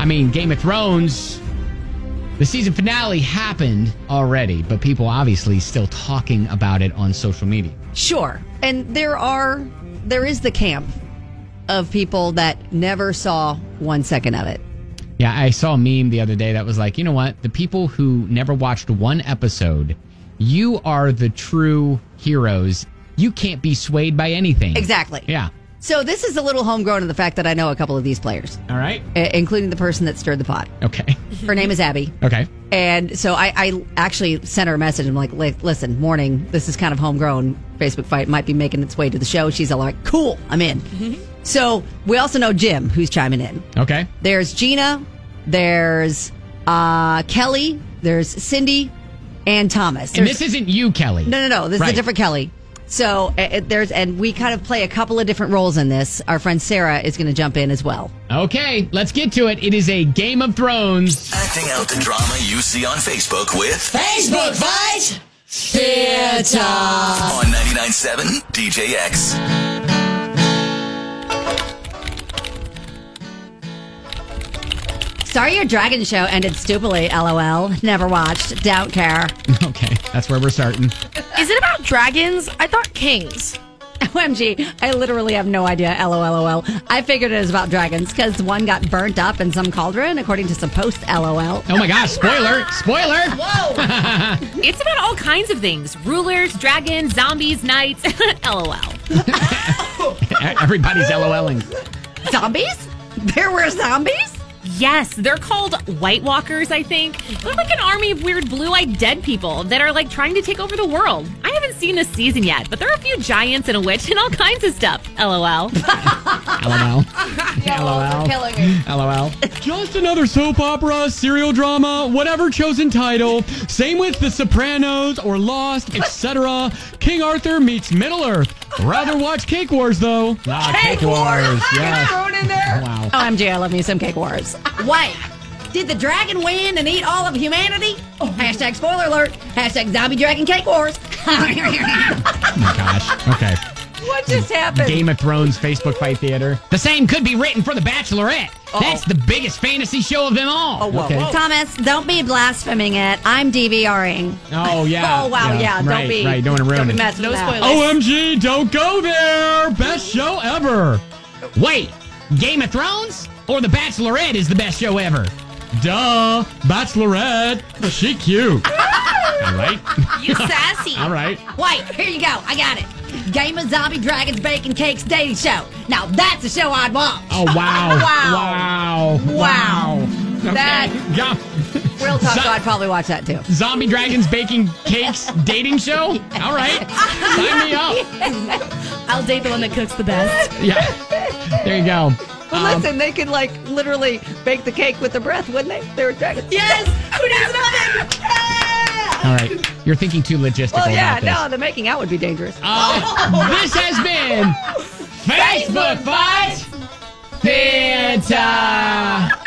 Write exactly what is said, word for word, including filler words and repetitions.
I mean, Game of Thrones, the season finale happened already, but people obviously still talking about it on social media. Sure. And there are, there is the camp of people that never saw one second of it. Yeah, I saw a meme the other day that was like, you know what? The people who never watched one episode, you are the true heroes. You can't be swayed by anything. Exactly. Yeah. So this is a little homegrown in the fact that I know a couple of these players. All right. Including the person that stirred the pot. Okay. Her name is Abby. Okay. And so I, I actually sent her a message. I'm like, listen, morning, this is kind of homegrown. Facebook fight might be making its way to the show. She's all like, cool, I'm in. Mm-hmm. So we also know Jim, who's chiming in. Okay. There's Gina. There's uh, Kelly. There's Cindy and Thomas. There's, and this isn't you, Kelly. No, no, no. This right. is a different Kelly. So uh, there's, and we kind of play a couple of different roles in this. Our friend Sarah is going to jump in as well. Okay, let's get to it. It is a Game of Thrones. Acting out the drama you see on Facebook with Facebook Fight Theater on ninety-nine point seven D J X. Sorry your dragon show ended stupidly, LOL. Never watched. Don't care. Okay, that's where we're starting. Is it about dragons? I thought kings. O M G, I literally have no idea, LOL. I figured it was about dragons because one got burnt up in some cauldron, according to some post, LOL. Oh my gosh, spoiler, spoiler. Whoa. It's about all kinds of things. Rulers, dragons, zombies, knights, LOL. Everybody's LOLing. Zombies? There were zombies? Yes, they're called White Walkers, I think. They're like an army of weird blue-eyed dead people that are like trying to take over the world. I haven't seen this season yet, but there are a few giants and a witch and all kinds of stuff. LOL. LOL. LOL. Killing me. LOL. Just another soap opera, serial drama, whatever chosen title. Same with The Sopranos or Lost, et cetera. King Arthur meets Middle Earth. Rather watch Cake Wars, though. Ah, Cake, Cake Wars. Wars. Yes. Thrown in there. Wow. O M G, I love me some Cake Wars. Wait, did the dragon win and eat all of humanity? Oh, hashtag spoiler alert. Hashtag zombie dragon Cake Wars. Oh my gosh. Okay. What just happened? Game of Thrones Facebook Fight Theater. The same could be written for The Bachelorette. Uh-oh. That's the biggest fantasy show of them all. Oh, whoa, okay. whoa. Thomas, don't be blaspheming it. I'm DVRing. Oh, yeah. Oh, wow, yeah. yeah. Don't right, be. Right, don't want to ruin don't be it. messing No with that. spoilers. O M G, don't go there. Best show ever. Wait, Game of Thrones or The Bachelorette is the best show ever? Duh. Bachelorette. She cute. All right. You sassy. All right. Wait, here you go. I got it. Game of Zombie Dragons Bacon Cakes dating show. Now that's a show I'd watch. Oh, wow. Wow. Wow. Wow. Okay. That- Yeah. Real talk, Zo- so I'd probably watch that too. Zombie Dragons Baking Cakes dating show? All right. Sign me up. I'll date the one that cooks the best. Yeah. There you go. Well, Um, listen, they could like literally bake the cake with their breath, wouldn't they? They were dragons. Yes! Who needs an oven? All right. You're thinking too logistical Well, yeah, about this. no, the making out would be dangerous. Uh, this has been Facebook Fight Theater.